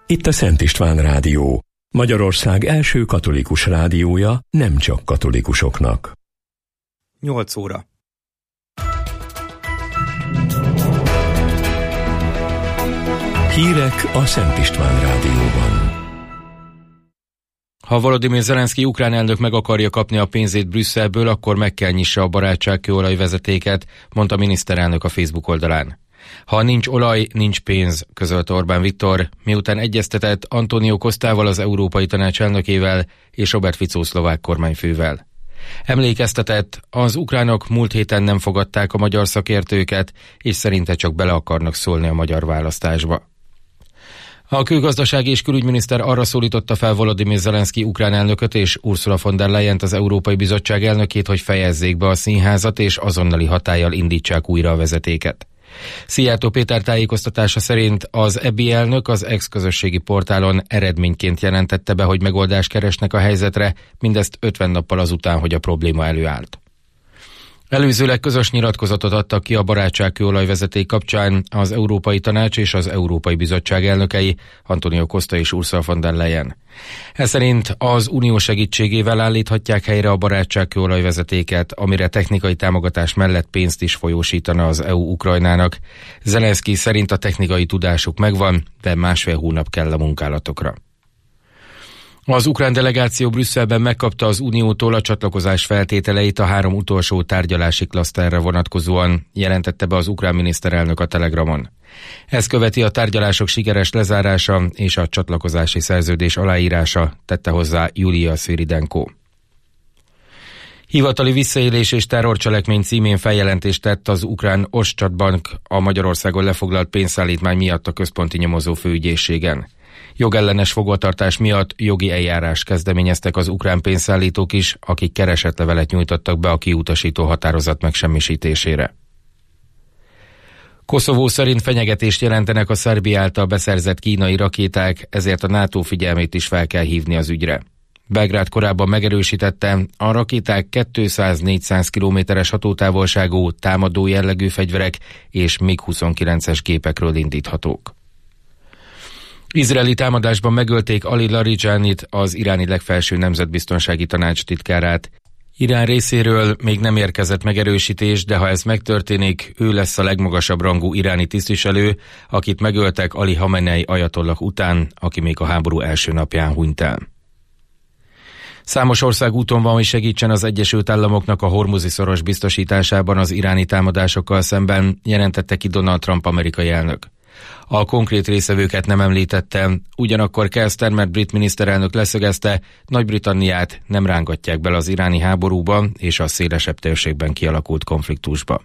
Itt a Szent István Rádió, Magyarország első katolikus rádiója, nem csak katolikusoknak. 8 óra. Hírek a Szent István Rádióban. Ha Volodymyr Zelenszky ukrán elnök meg akarja kapni a pénzét Brüsszelből, akkor meg kell nyissa a barátságkőolajvezetéket, mondta a miniszterelnök a Facebook oldalán. Ha nincs olaj, nincs pénz, közölte Orbán Viktor, miután egyeztetett Antonio Costával, az Európai Tanács elnökével és Robert Fico szlovák kormányfővel. Emlékeztetett, az ukránok múlt héten nem fogadták a magyar szakértőket, és szerinte csak bele akarnak szólni a magyar választásba. A külgazdasági és külügyminiszter arra szólította fel Volodymyr Zelenszky ukrán elnököt és Ursula von der Leyent, az Európai Bizottság elnökét, hogy fejezzék be a színházat és azonnali hatállyal indítsák újra a vezetéket. Szijjártó Péter tájékoztatása szerint az EBI elnök az ex-közösségi portálon eredményként jelentette be, hogy megoldást keresnek a helyzetre, mindezt 50 nappal azután, hogy a probléma előállt. Előzőleg közös nyilatkozatot adtak ki a barátságkőolajvezeték kapcsán az Európai Tanács és az Európai Bizottság elnökei, Antonio Costa és Ursula von der Leyen. Ez szerint az unió segítségével állíthatják helyre a barátságkőolajvezetéket, amire technikai támogatás mellett pénzt is folyósítana az EU Ukrajnának. Zelenszky szerint a technikai tudásuk megvan, de 1,5 hónap kell a munkálatokra. Az ukrán delegáció Brüsszelben megkapta az Uniótól a csatlakozás feltételeit a 3 utolsó tárgyalási klaszterre vonatkozóan, jelentette be az ukrán miniszterelnök a Telegramon. Ez követi a tárgyalások sikeres lezárása és a csatlakozási szerződés aláírása, tette hozzá Julia Sviridenko. Hivatali visszaélés és terrorcselekmény címén feljelentést tett az ukrán Oszcsadbank a Magyarországon lefoglalt pénzszállítmány miatt a központi nyomozó főügyészségen. Jogellenes fogvatartás miatt jogi eljárást kezdeményeztek az ukrán pénzszállítók is, akik keresetlevelet nyújtottak be a kiutasító határozat megsemmisítésére. Koszovó szerint fenyegetést jelentenek a Szerbia által beszerzett kínai rakéták, ezért a NATO figyelmét is fel kell hívni az ügyre. Belgrád korábban megerősítette, a rakéták 200-400 kilométeres hatótávolságú, támadó jellegű fegyverek és MiG-29-es gépekről indíthatók. Izraeli támadásban megölték Ali Larijánit, az iráni legfelső nemzetbiztonsági tanács titkárát. Irán részéről még nem érkezett megerősítés, de ha ez megtörténik, ő lesz a legmagasabb rangú iráni tisztviselő, akit megöltek Ali Hamenei ajatollah után, aki még a háború első napján hunyt el. Számos ország úton van, hogy segítsen az Egyesült Államoknak a Hormuzi szoros biztosításában az iráni támadásokkal szemben, jelentette ki Donald Trump amerikai elnök. A konkrét részevőket nem említette, ugyanakkor Keir Starmer brit miniszterelnök leszögezte, Nagy-Britanniát nem rángatják bele az iráni háborúba és a szélesebb térségben kialakult konfliktusba.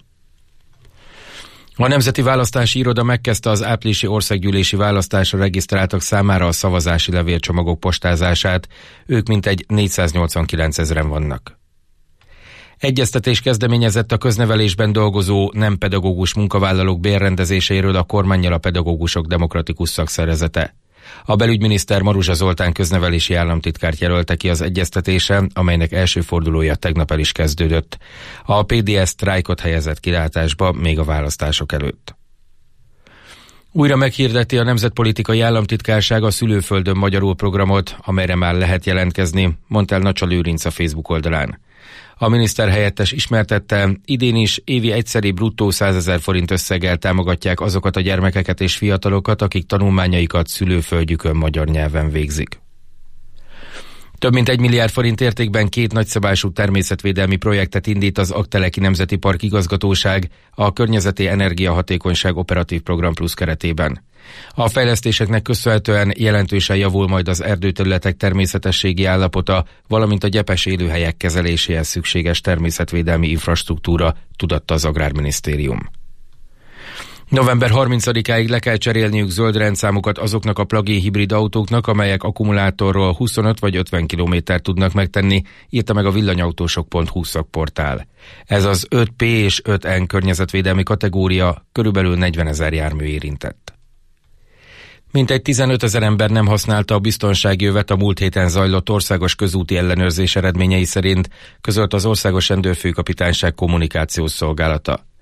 A Nemzeti Választási Iroda megkezdte az áprilisi országgyűlési választásra regisztráltak számára a szavazási levélcsomagok postázását, ők mintegy 489 000-en vannak. Egyeztetés kezdeményezett a köznevelésben dolgozó nem pedagógus munkavállalók bérrendezéséről a kormánnyal a Pedagógusok Demokratikus Szakszervezete. A belügyminiszter Maruzsa Zoltán köznevelési államtitkárt jelölte ki az egyeztetésre, amelynek első fordulója tegnap el is kezdődött. A PDS sztrájkot helyezett kilátásba még a választások előtt. Újra meghirdeti a Nemzetpolitikai Államtitkárság a Szülőföldön magyarul programot, amelyre már lehet jelentkezni, mondta el Nacsa Lőrinc a Facebook oldalán. A miniszter helyettes ismertette, idén is évi egyszeri bruttó 100 000 forint összeggel támogatják azokat a gyermekeket és fiatalokat, akik tanulmányaikat szülőföldjükön magyar nyelven végzik. Több mint 1 milliárd forint értékben 2 nagyszabású természetvédelmi projektet indít az Aggteleki Nemzeti Park igazgatóság a Környezeti Energiahatékonyság Operatív Program Plusz keretében. A fejlesztéseknek köszönhetően jelentősen javul majd az erdőterületek természetességi állapota, valamint a gyepes élőhelyek kezeléséhez szükséges természetvédelmi infrastruktúra, tudatta az Agrárminisztérium. November 30-áig le kell cserélniük zöld rendszámukat azoknak a plug-in hibrid autóknak, amelyek akkumulátorról 25 vagy 50 kilométert tudnak megtenni, írta meg a villanyautósok.hu szakportál. Ez az 5P és 5N környezetvédelmi kategória, körülbelül 40 000 jármű érintett. Mintegy 15 000 ember nem használta a biztonsági övet a múlt héten zajlott országos közúti ellenőrzés eredményei szerint, közölt az Országos Rendőrfőkapitányság kommunikációs szolgálata.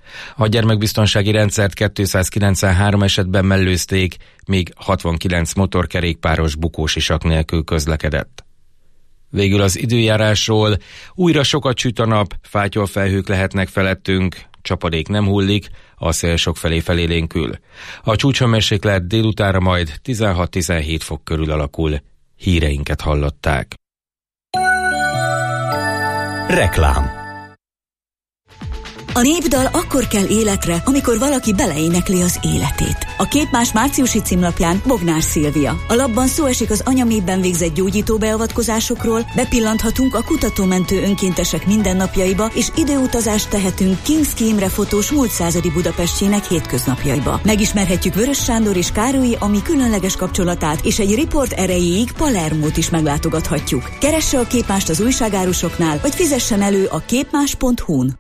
A gyermekbiztonsági rendszert 293 esetben mellőzték, míg 69 motorkerékpáros bukósisak nélkül közlekedett. Végül az időjárásról: újra sokat süt a nap, fátyolfelhők lehetnek felettünk, csapadék nem hullik, a szél sokfelé felélénkül. A csúcshőmérséklet délutánra majd 16-17 fok körül alakul. Híreinket hallották. Reklám. A népdal akkor kell életre, amikor valaki beleénekli az életét. A Képmás márciusi címlapján Bognár Szilvia. A lapban szó esik az anyaméhben végzett gyógyító beavatkozásokról, bepillanthatunk a kutatómentő önkéntesek mindennapjaiba, és időutazást tehetünk Kinszki Imre fotós múlt századi Budapestjének hétköznapjaiba. Megismerhetjük Vörös Sándor és Károlyi Ami különleges kapcsolatát, és egy riport erejéig Palermót is meglátogathatjuk. Keresse a Képmást az újságárusoknál, vagy fizessen elő a képmás.hu-n.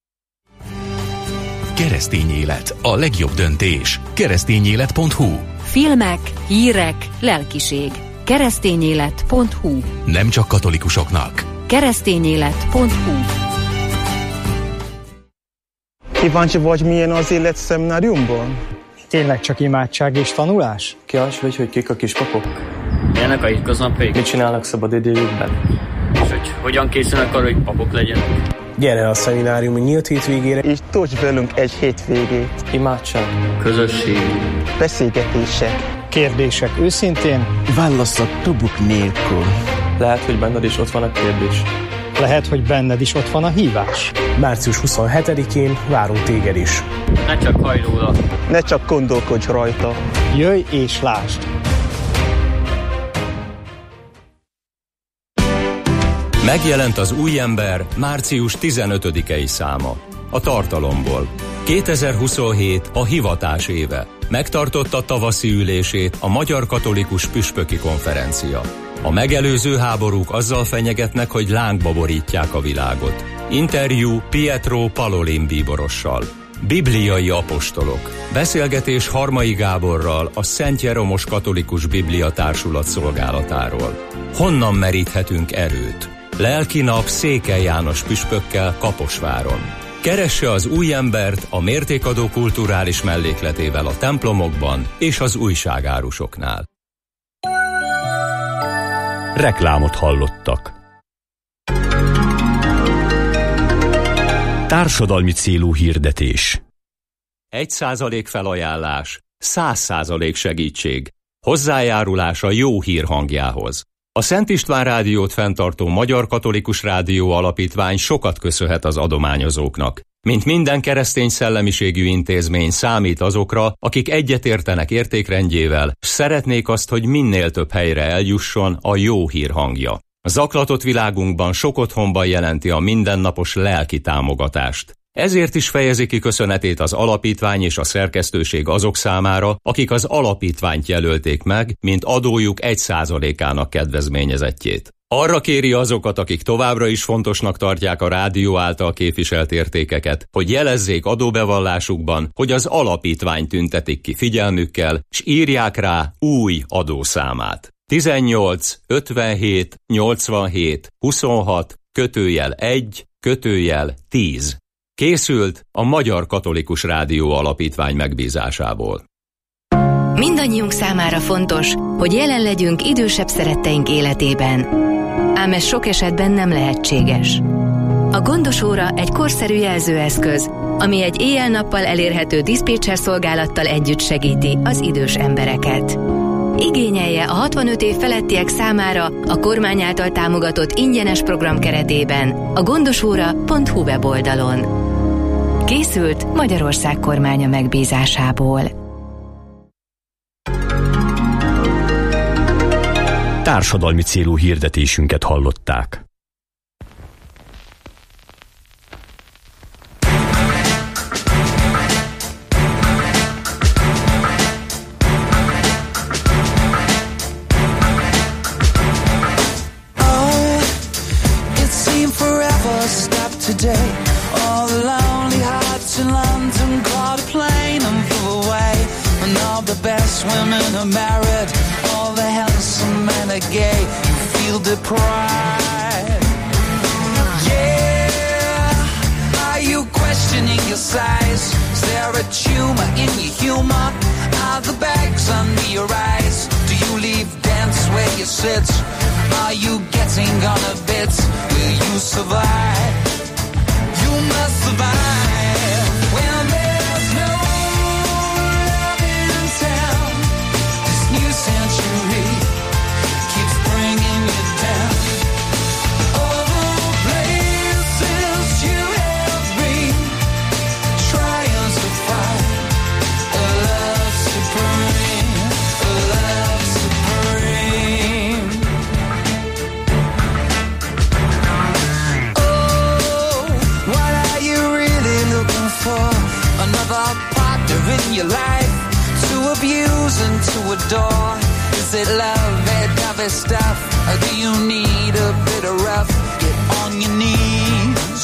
Keresztény élet, a legjobb döntés. Keresztényélet.hu. Filmek, hírek, lelkiség. Keresztényélet.hu. Nem csak katolikusoknak. Keresztényélet.hu. Kíváncsi vagy, milyen az élet szemináriumban? Tényleg csak imádság és tanulás? Kíváncsi vagy, hogy kik a kispapok? Milyenek a hétköznapjaik? Mit csinálnak szabadidejükben? És hogy hogyan készülnek arra, hogy papok legyenek? Gyere a szemináriumi nyílt hétvégére, És tölts velünk egy hétvégét. Imádság, Közösség, beszélgetések, Kérdések őszintén, válaszok tubuk nélkül. lehet, hogy benned is ott van a kérdés. lehet, hogy benned is ott van a hívás. Március 27-én várunk téged is. ne csak hajj róla. ne csak gondolkodj rajta. Jöjj és lásd! Megjelent az új ember március 15-i száma. A tartalomból. 2027 a hivatás éve. Megtartotta tavaszi ülését a Magyar Katolikus Püspöki Konferencia. A megelőző háborúk azzal fenyegetnek, hogy lángba borítják a világot. Interjú Pietro Parolin bíborossal. Bibliai apostolok. Beszélgetés Harmai Gáborral a Szent Jeromos Katolikus Biblia Társulat szolgálatáról. Honnan meríthetünk erőt? Lelki nap Székely János püspökkel Kaposváron. Keresse az új embert a mértékadó kulturális mellékletével a templomokban és az újságárusoknál. Reklámot hallottak. Társadalmi célú hirdetés. 1% felajánlás, 100% segítség. Hozzájárulás a jó hír hangjához. A Szent István Rádiót fenntartó Magyar Katolikus Rádió Alapítvány sokat köszönhet az adományozóknak. Mint minden keresztény szellemiségű intézmény számít azokra, akik egyetértenek értékrendjével, s szeretnék azt, hogy minél több helyre eljusson a jó hír hangja. A zaklatott világunkban sok otthonban jelenti a mindennapos lelki támogatást. Ezért is fejezi ki köszönetét az alapítvány és a szerkesztőség azok számára, akik az alapítványt jelölték meg, mint adójuk 1%-ának kedvezményezettjét. Arra kéri azokat, akik továbbra is fontosnak tartják a rádió által képviselt értékeket, hogy jelezzék adóbevallásukban, hogy az alapítvány tüntetik ki figyelmükkel, s írják rá új adószámát. 18 57 87 26 /1 /10. Készült a Magyar Katolikus Rádió Alapítvány megbízásából. Mindannyiunk számára fontos, hogy jelen legyünk idősebb szeretteink életében. Ám ez sok esetben nem lehetséges. A gondos óra egy korszerű jelzőeszköz, ami egy éjjel-nappal elérhető diszpécser szolgálattal együtt segíti az idős embereket. Igényelje a 65 év felettiek számára a kormány által támogatott ingyenes program keretében a gondosóra.hu weboldalon. Készült Magyarország kormánya megbízásából. Társadalmi célú hirdetésünket hallották. Today, all the lonely hearts in London caught a plane and flew away. And all the best women are married, all the handsome men are gay. You feel deprived. Yeah, are you questioning your your size? Is there a tumor in your humor? Are the bags under your eyes? Do you leave dance where you sit? Are you getting on a bit? Will you survive? You must survive. When there's no love in town, this new century keeps bringing you down. All the places you have been, trying to find a love supreme, a love supreme. Oh, what are you really looking for? Another partner in your life to abuse and to adore? Is it love, that dovey stuff? Or do you need a bit of rough? Get on your knees.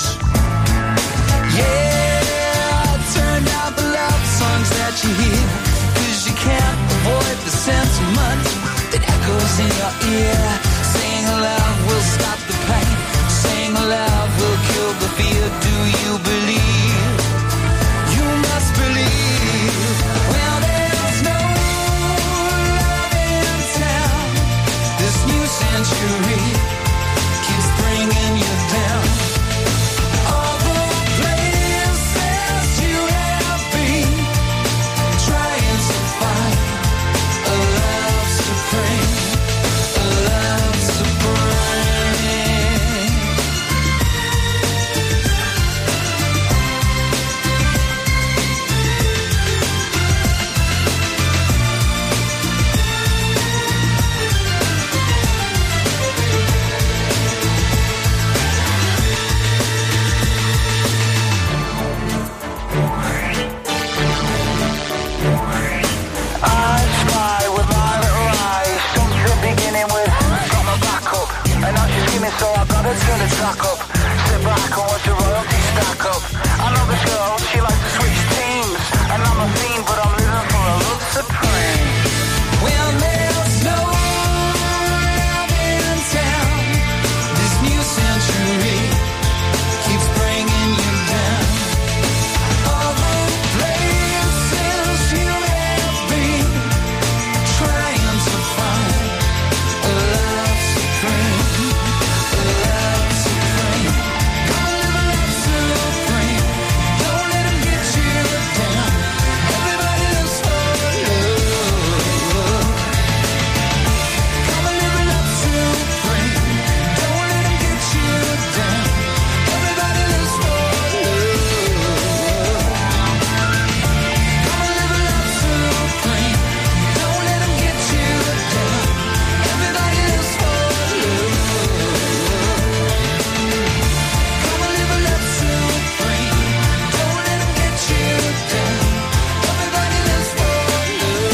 Yeah, turn down the love songs that you hear, 'cause you can't avoid the sentiment that echoes in your ear. Saying love will stop the pain, saying love will kill the fear. Do you believe? You must believe. Well, there's no love in town. This new century keeps bringing you down. All the places you have been, trying to find a love supreme, a love supreme. I spy with my little eyes, something beginning with got my back up, and now she's screaming, so I gotta turn the track up. Sit back and watch the royalty stack up. I know this girl, she likes to switch teams, and I'm a fiend, but I'm living for a love supreme. Well, there's no love in town. This new century keeps bringing you down. All the places you have been, trying to find a love supreme, a love supreme. Come and live a love supreme. Don't let them get you down. Everybody lives for love. Come and live a love supreme. Don't let them get you down. Everybody lives for love. Come and live a love supreme. Don't let them get you down. Everybody lives for love. Come and live a love supreme. Don't let them get you down. Everybody lives for love. Come and live a love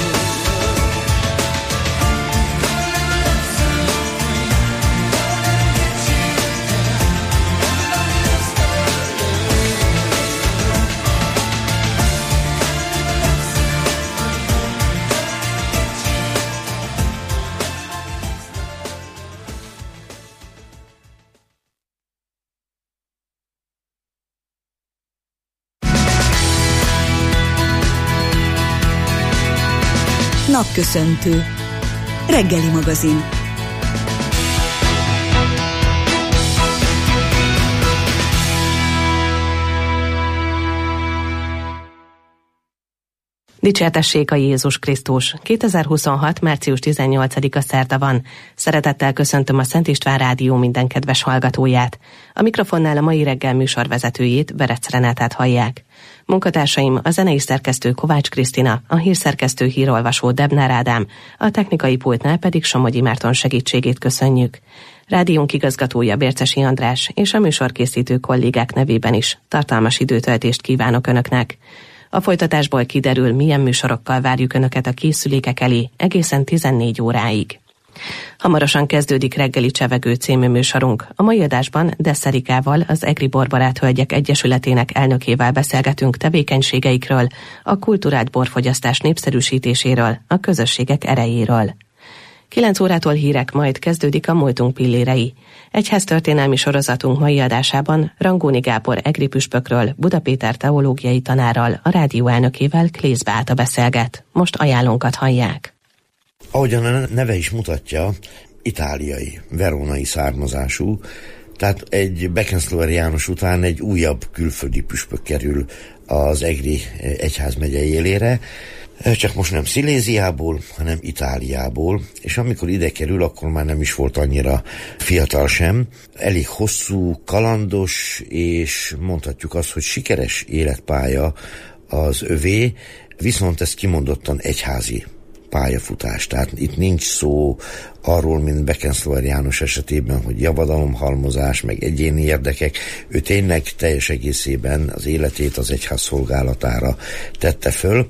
Napköszöntő. Reggeli magazin. Dicsértessék a Jézus Krisztus! 2026. március 18-a szerda van. Szeretettel köszöntöm a Szent István Rádió minden kedves hallgatóját. A mikrofonnál a mai reggel műsorvezetőjét, Berec Renátát hallják. Munkatársaim a zenei szerkesztő Kovács Krisztina, a hírszerkesztő hírolvasó Debnár Ádám, a technikai pultnál pedig Somogyi Márton segítségét köszönjük. Rádiónk igazgatója Bércesi András és a műsorkészítő kollégák nevében is tartalmas időtöltést kívánok Önöknek. A folytatásból kiderül, milyen műsorokkal várjuk Önöket a készülékek elé egészen 14 óráig. Hamarosan kezdődik Reggeli Csevegő című műsorunk. A mai adásban Desszerikával, az Egri Borbarát Hölgyek Egyesületének elnökével beszélgetünk tevékenységeikről, a kulturált borfogyasztás népszerűsítéséről, a közösségek erejéről. 9 órától hírek, majd kezdődik a Múltunk pillérei. Egyháztörténelmi sorozatunk mai adásában Rangóni Gábor egri püspökről, Buda Péter teológiai tanárral, a rádió elnökével, Klész Beáta beszélget. Most ajánlónkat hallják. Ahogyan a neve is mutatja, itáliai, verónai származású, tehát egy Beckenslauer János után egy újabb külföldi püspök kerül az egri egyházmegye élére, csak most nem Sziléziából, hanem Itáliából, és amikor ide kerül, akkor már nem is volt annyira fiatal sem. Elég hosszú, kalandos, és mondhatjuk azt, hogy sikeres életpálya az övé, viszont ez kimondottan egyházi pályafutás. Tehát itt nincs szó arról, mint Beckenslauer János esetében, hogy javadalomhalmozás, meg egyéni érdekek. Ő tényleg teljes egészében az életét az egyház szolgálatára tette föl.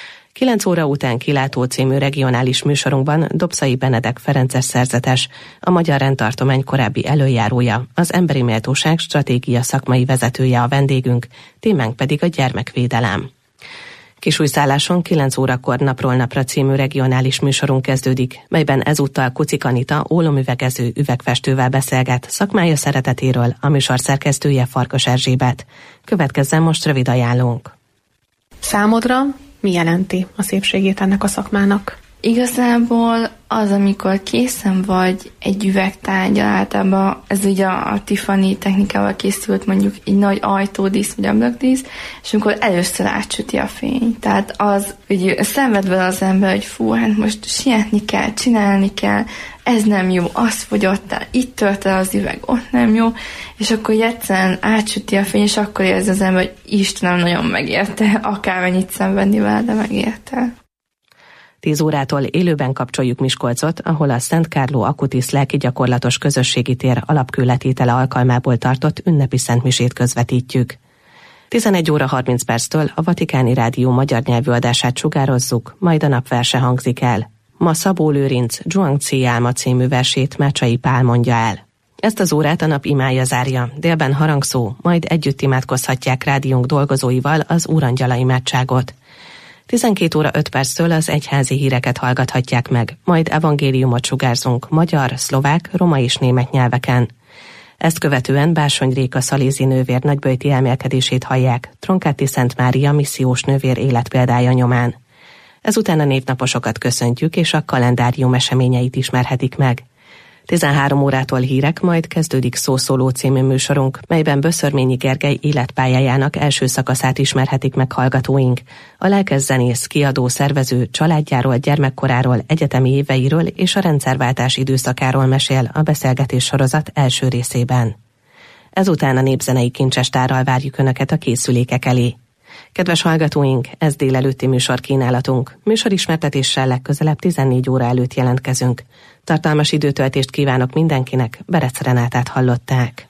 9 óra után Kilátó című regionális műsorunkban Dobszai Benedek ferences szerzetes, a Magyar Rendtartomány korábbi előjárója, az Emberi Méltóság stratégia szakmai vezetője a vendégünk, témánk pedig a gyermekvédelem. Kisújszálláson 9 órakor Napról Napra című regionális műsorunk kezdődik, melyben ezúttal Kucik Anita ólomüvegező üvegfestővel beszélget szakmája szeretetéről, a műsor szerkesztője Farkas Erzsébet. Következzen most rövid ajánlónk. Számodra mi jelenti a szépségét ennek a szakmának? Igazából az, amikor készen vagy egy üvegtárgyal, általában ez ugye a Tiffany technikával készült, mondjuk egy nagy ajtódísz vagy ablakdísz, és amikor először átsüti a fény. Tehát az, hogy szenved vele az ember, hogy fú, hát most sietni kell, csinálni kell, ez nem jó, az fogyott el, itt tört el az üveg, ott nem jó, és akkor egyszerűen átsüti a fény, és akkor érzi az ember, hogy Istenem, nagyon megérte, akármennyit szenvedni vele, de megérte. 10 órától élőben kapcsoljuk Miskolcot, ahol a Szent Kárló Akutis lelkigyakorlatos közösségi tér alapkőletétele alkalmából tartott ünnepi szentmisét közvetítjük. 11 óra 30 perctől a Vatikáni Rádió magyar nyelvű adását sugározzuk, majd a napverse hangzik el. Ma Szabó Lőrinc Zhuangzi álma című versét Mácsai Pál mondja el. Ezt az órát a nap imája zárja, délben harangszó, majd együtt imádkozhatják rádiónk dolgozóival az Úrangyala imádságot. 12 óra 5 perctől az egyházi híreket hallgathatják meg, majd evangéliumot sugárzunk magyar, szlovák, roma és német nyelveken. Ezt követően Bársony Réka szalézi nővér nagyböjti elmélkedését hallják, Tronkáti Szent Mária missziós nővér életpéldája nyomán. Ezután a névnaposokat köszöntjük, és a kalendárium eseményeit ismerhetik meg. 13 órától hírek, majd kezdődik Szószóló című műsorunk, melyben Böszörményi Gergely életpályájának első szakaszát ismerhetik meg hallgatóink. A lelkes zenész, kiadó, szervező családjáról, gyermekkoráról, egyetemi éveiről és a rendszerváltás időszakáról mesél a beszélgetés sorozat első részében. Ezután a népzenei kincsestárral várjuk Önöket a készülékek elé. Kedves hallgatóink, ez délelőtti műsorkínálatunk. Műsorismertetéssel legközelebb 14 óra előtt jelentkezünk. Tartalmas időtöltést kívánok mindenkinek, Berec Renátát hallották.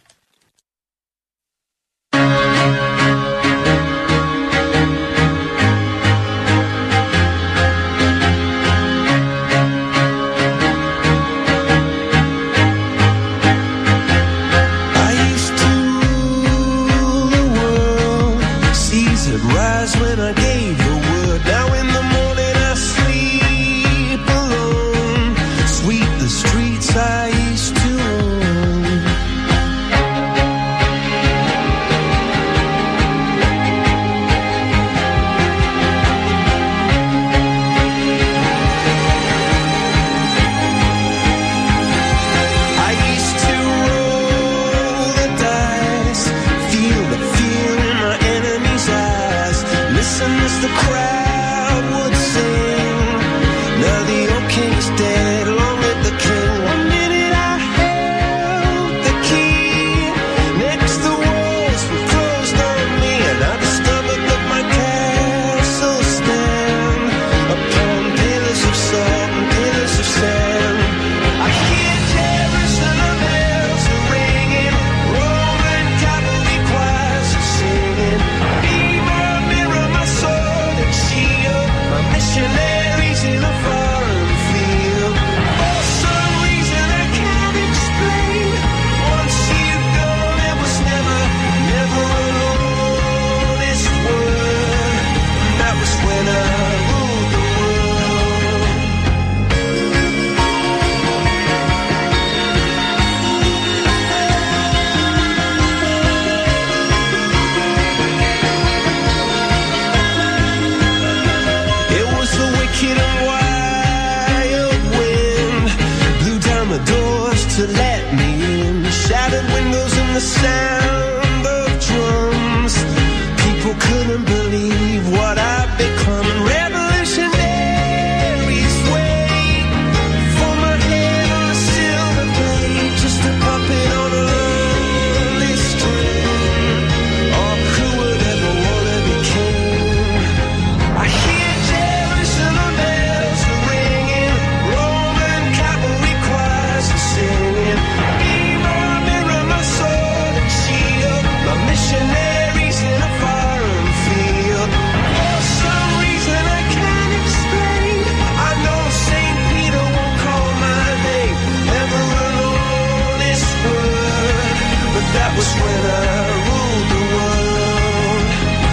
to let me in. Shattered windows and the sound of drums. People couldn't believe what I've become. Revolutionaries wait for my head on a silver plate, just a puppet on a lonely string. Oh, who would ever wanna be king? I hear Jerusalem bells are ringing, Roman cavalry choirs are singing. Mirror, mirror, my sword and shield, my missionaries in a foreign field. For some reason I can't explain, I know St. Peter won't call my name ever alone in this world, but that was when I ruled the world.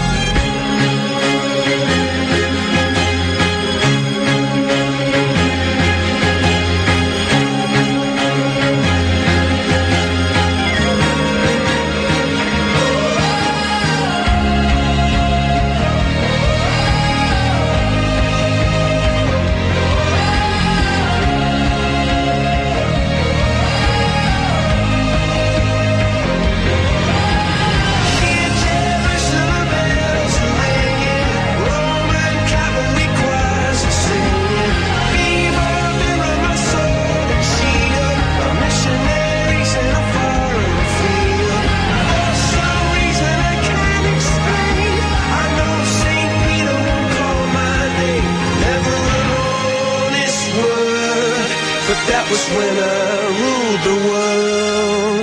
That was when I ruled the world.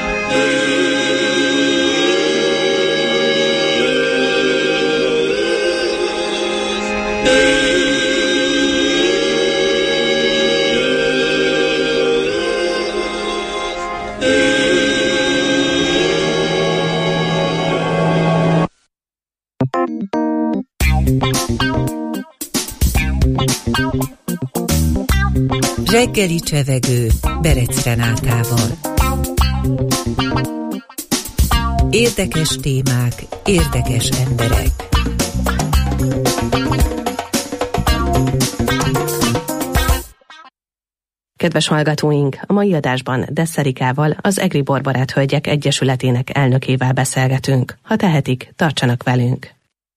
Reggeli csevegő Berec Renátával. Érdekes témák, érdekes emberek. Kedves hallgatóink, a mai adásban Desszerikával, az Egri Borbarát Hölgyek Egyesületének elnökével beszélgetünk. Ha tehetik, tartsanak velünk!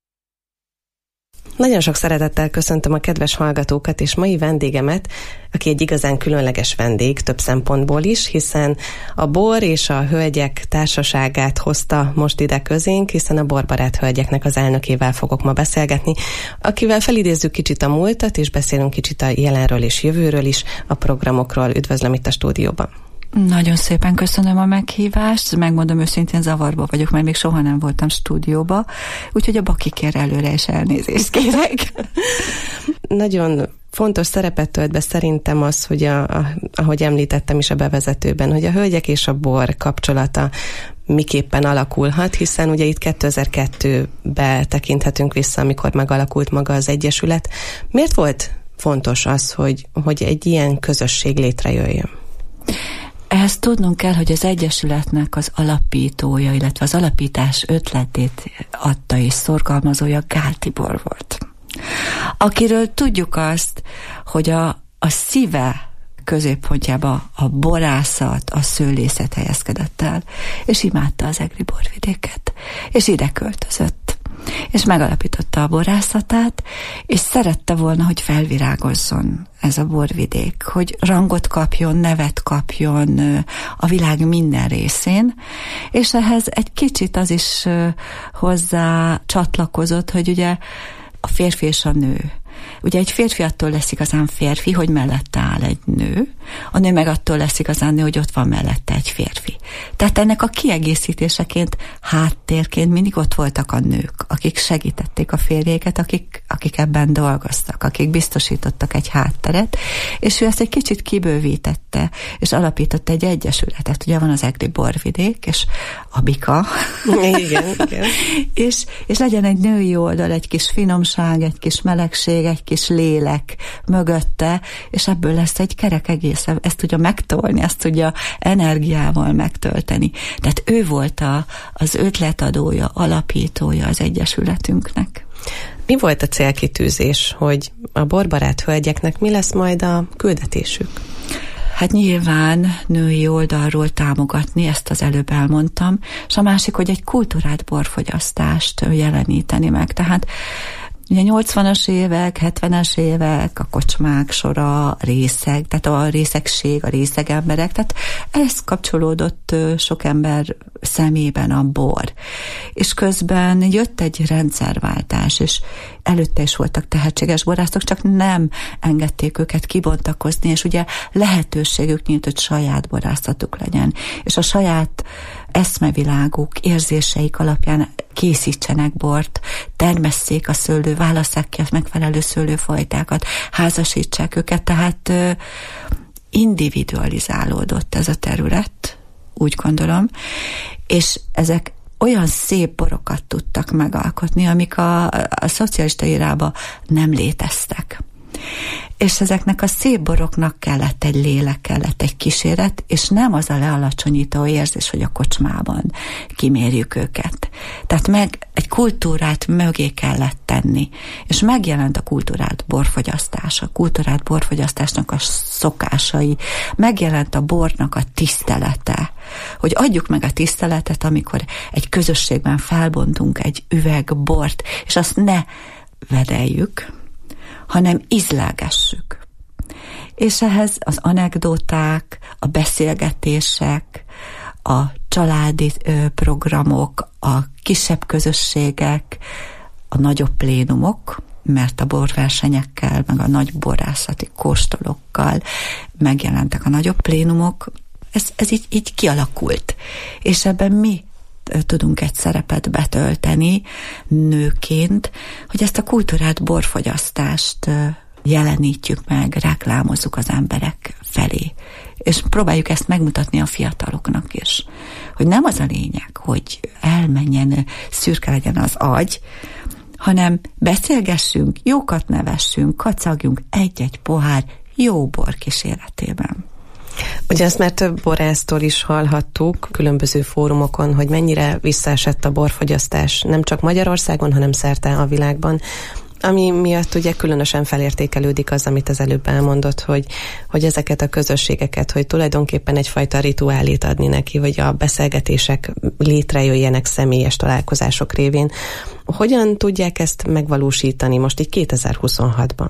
Nagyon sok szeretettel köszöntöm a kedves hallgatókat és mai vendégemet, aki egy igazán különleges vendég több szempontból is, hiszen a Bor és a Hölgyek Társaságát hozta most ide közénk, hiszen a Borbarát Hölgyeknek az elnökével fogok ma beszélgetni, akivel felidézzük kicsit a múltat, és beszélünk kicsit a jelenről és jövőről is, a programokról. Üdvözlöm itt a stúdióban! Nagyon szépen köszönöm a meghívást, megmondom őszintén, zavarba vagyok, mert még soha nem voltam stúdióba, úgyhogy a bakikért előre is elnézést kérek. Nagyon fontos szerepet tölt be szerintem az, hogy ahogy említettem is a bevezetőben, hogy a hölgyek és a bor kapcsolata miképpen alakulhat, hiszen ugye itt 2002-be tekinthetünk vissza, amikor megalakult maga az Egyesület. Miért volt fontos az, hogy egy ilyen közösség létrejöjjön? Ehhez tudnunk kell, hogy az Egyesületnek az alapítója, illetve az alapítás ötletét adta és szorgalmazója Gál Tibor volt. Akiről tudjuk azt, hogy a szíve középpontjába a borászat, a szőlészet helyezkedett el, és imádta az egri borvidéket, és ide költözött, és megalapította a borászatát, és szerette volna, hogy felvirágozzon ez a borvidék, hogy rangot kapjon, nevet kapjon a világ minden részén, és ehhez egy kicsit az is hozzá csatlakozott, hogy ugye a férfi és a nő. Ugye egy férfi attól lesz igazán férfi, hogy mellette áll egy nő, a nő meg attól lesz igazán nő, hogy ott van mellette egy férfi. Tehát ennek a kiegészítéseként, háttérként mindig ott voltak a nők, akik segítették a férjéket, akik ebben dolgoztak, akik biztosítottak egy hátteret, és ő ezt egy kicsit kibővítette, és alapított egy egyesületet. Ugye van az egri borvidék, és a bika. Igen. és legyen egy női oldal, egy kis finomság, egy kis melegség, egy kis lélek mögötte, és ebből lesz egy kerek egész, ezt tudja megtolni, ezt tudja energiával megtölteni. Tehát ő volt az ötletadója, alapítója az egyesületünknek. Mi volt a célkitűzés, hogy a borbarát hölgyeknek mi lesz majd a küldetésük? hát nyilván női oldalról támogatni, ezt az előbb elmondtam, és a másik, hogy egy kultúrált borfogyasztást jeleníteni meg. Tehát ugye 80-as évek, 70-es évek, a kocsmák sora, részeg, tehát a részegség, a részegemberek, tehát ez kapcsolódott sok ember szemében a bor. És közben jött egy rendszerváltás, és előtte is voltak tehetséges borászok, csak nem engedték őket kibontakozni, és ugye lehetőségük nyílt, hogy saját borászatuk legyen. És a saját eszmeviláguk, érzéseik alapján készítsenek bort, termesszék a szőlő, válasszák ki a megfelelő szőlőfajtákat, házasítsák őket, tehát individualizálódott ez a terület, úgy gondolom, és ezek olyan szép borokat tudtak megalkotni, amik a szocialista érában nem léteztek. És ezeknek a szép boroknak kellett egy lélek, kellett egy kíséret, és nem az a lealacsonyító érzés, hogy a kocsmában kimérjük őket. Tehát meg egy kultúrát mögé kellett tenni, és megjelent a kultúrált borfogyasztás, a kultúrált borfogyasztásnak a szokásai, megjelent a bornak a tisztelete, hogy adjuk meg a tiszteletet, amikor egy közösségben felbontunk egy üveg bort, és azt ne vedeljük, hanem ízlelgessük. És ehhez az anekdóták, a beszélgetések, a családi programok, a kisebb közösségek, a nagyobb plénumok, mert a borversenyekkel, meg a nagy borászati kóstolókkal megjelentek a nagyobb plénumok. Ez így kialakult. És ebben mi tudunk egy szerepet betölteni nőként, hogy ezt a kultúrát, borfogyasztást jelenítjük meg, reklámozzuk az emberek felé. És próbáljuk ezt megmutatni a fiataloknak is. Hogy nem az a lényeg, hogy elmenjen, szürke legyen az agy, hanem beszélgessünk, jókat nevessünk, kacagjunk egy-egy pohár jó bor kíséretében. Ugye ezt már több borásztól is hallhattuk különböző fórumokon, hogy mennyire visszaesett a borfogyasztás nem csak Magyarországon, hanem szerte a világban. Ami miatt ugye különösen felértékelődik az, amit az előbb elmondott, hogy ezeket a közösségeket, hogy tulajdonképpen egyfajta rituálét adni neki, hogy a beszélgetések létrejöjjenek személyes találkozások révén. Hogyan tudják ezt megvalósítani most így 2026-ban?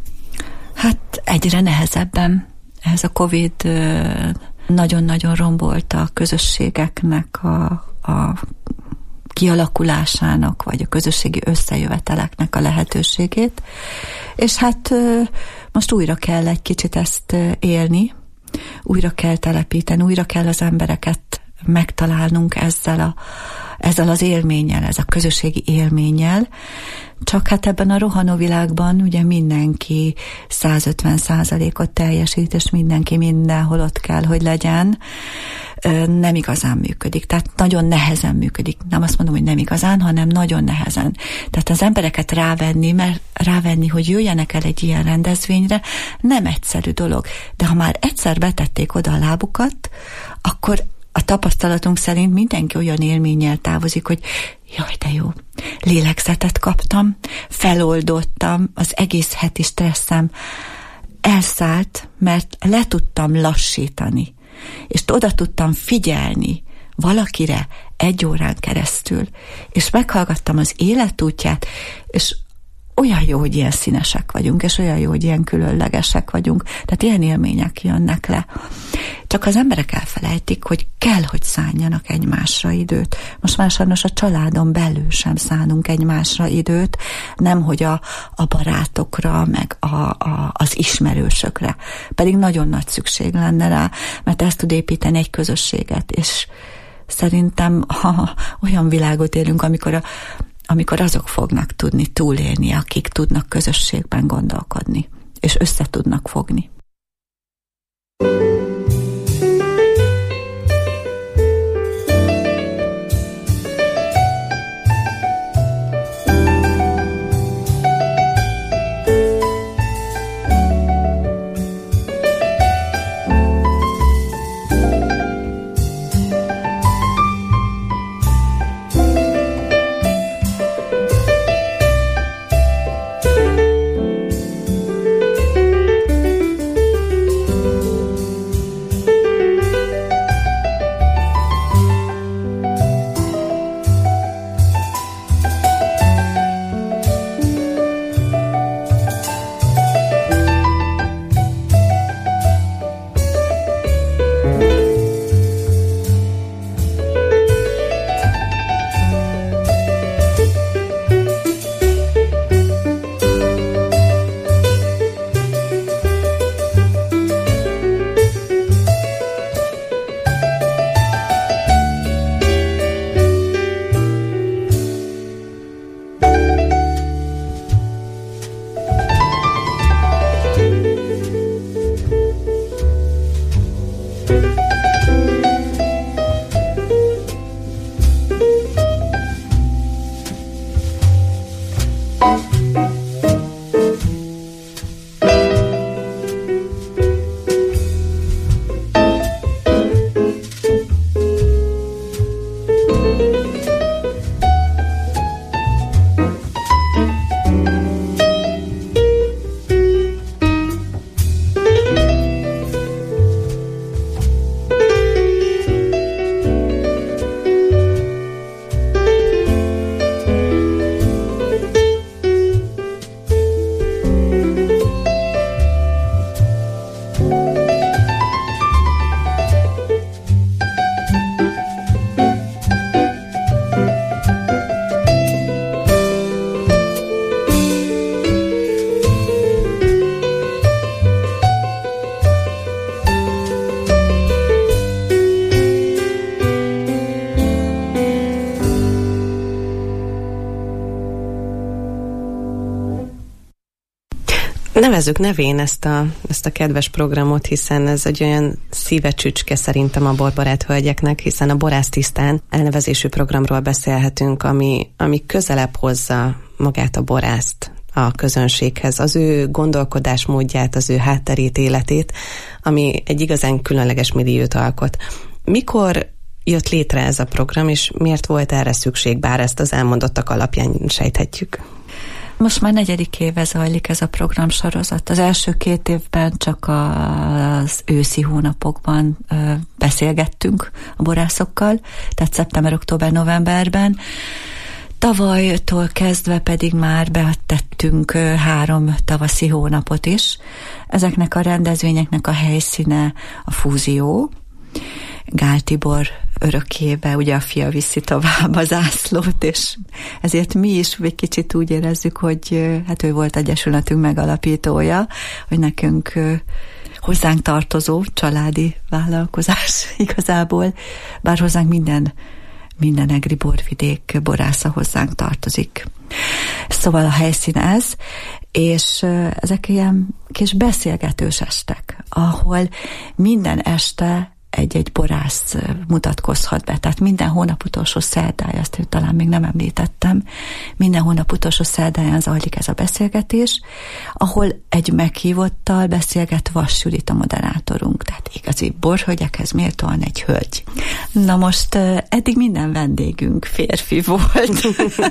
Hát egyre nehezebben. Ez a Covid nagyon-nagyon rombolta a közösségeknek a kialakulásának, vagy a közösségi összejöveteleknek a lehetőségét. És hát most újra kell egy kicsit ezt élni, újra kell telepíteni, újra kell az embereket megtalálnunk ezzel az élménnyel, ez a közösségi élménnyel. Csak hát ebben a rohanó világban ugye mindenki 150%-ot teljesít, és mindenki mindenhol ott kell, hogy legyen. Nem igazán működik. Tehát nagyon nehezen működik. Nem azt mondom, hogy nem igazán, hanem nagyon nehezen. Tehát az embereket rávenni, hogy jöjjenek el egy ilyen rendezvényre, nem egyszerű dolog. De ha már egyszer betették oda a lábukat, akkor a tapasztalatunk szerint mindenki olyan élménnyel távozik, hogy jaj, de jó, lélegzetet kaptam, feloldottam, az egész heti stresszem elszállt, mert le tudtam lassítani, és oda tudtam figyelni valakire 1 órán keresztül, és meghallgattam az életútját, és olyan jó, hogy ilyen színesek vagyunk, és olyan jó, hogy ilyen különlegesek vagyunk. Tehát ilyen élmények jönnek le. Csak az emberek elfelejtik, hogy kell, hogy szánjanak egymásra időt. Most már sajnos a családon belül sem szánunk egymásra időt, nemhogy a barátokra, meg az ismerősökre. Pedig nagyon nagy szükség lenne rá, mert ezt tud építeni egy közösséget, és szerintem olyan világot élünk, amikor azok fognak tudni túlélni, akik tudnak közösségben gondolkodni, és össze tudnak fogni. nevezzük nevén ezt a kedves programot, hiszen ez egy olyan szívecsücske szerintem a borbarát hölgyeknek, hiszen a Borász Tisztán elnevezésű programról beszélhetünk, ami közelebb hozza magát a borászt a közönséghez, az ő gondolkodásmódját, az ő hátterét, életét, ami egy igazán különleges milliót alkot. Mikor jött létre ez a program, és miért volt erre szükség, bár ezt az elmondottak alapján sejthetjük? Most már 4. éve zajlik ez a programsorozat. Az első 2 évben csak az őszi hónapokban beszélgettünk a borászokkal, tehát szeptember, október, novemberben. Tavalytól kezdve pedig már betettünk 3 tavaszi hónapot is. Ezeknek a rendezvényeknek a helyszíne a Fúzió. Gál Tibor örökébe, ugye a fia viszi tovább a zászlót, és ezért mi is egy kicsit úgy érezzük, hogy hát ő volt egyesületünk megalapítója, hogy nekünk hozzánk tartozó családi vállalkozás igazából, bár hozzánk minden egri borvidék borásza hozzánk tartozik. Szóval a helyszín ez, és ezek ilyen kis beszélgetős estek, ahol minden este egy borász mutatkozhat be. Tehát minden hónap utolsó szerdája, azt talán még nem említettem, minden hónap utolsó szerdáján zajlik ez a beszélgetés, ahol egy meghívottal beszélget Vass Judit a moderátorunk, tehát igazi borhölgyekhez méltóan egy hölgy. Na most eddig minden vendégünk férfi volt.